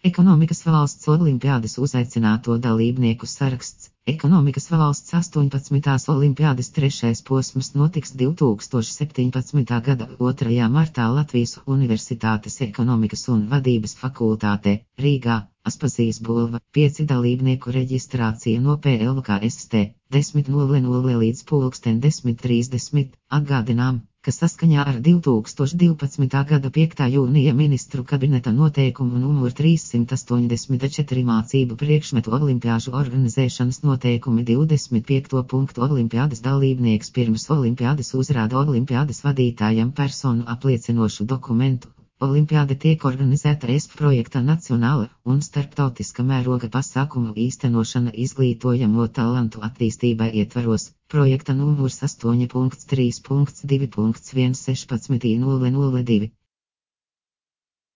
Ekonomikas valsts olimpiādes uzaicināto dalībnieku saraksts. Ekonomikas valsts 18. olimpiādes trešais posms notiks 2017. gada 2. martā Latvijas Universitātes ekonomikas un vadības fakultātē, Rīgā, Aspazijas bulva. 5 dalībnieku reģistrācija no PLKST 10:00 līdz 10:30. Atgādinām, ka saskaņā ar 2012. gada 5. jūnija ministru kabineta noteikumu numur 384 mācību priekšmetu olimpiāžu organizēšanas noteikumi 25. punktu olimpiādes dalībnieks pirms olimpiādes uzrāda olimpiādes vadītājam personu apliecinošu dokumentu. Olimpiāde tiek organizēta ES projekta nacionāla un starptautiska mēroga pasākumu īstenošana izglītojamo talantu attīstībai ietvaros. Projekta numurs 8.3.2.1 16.002.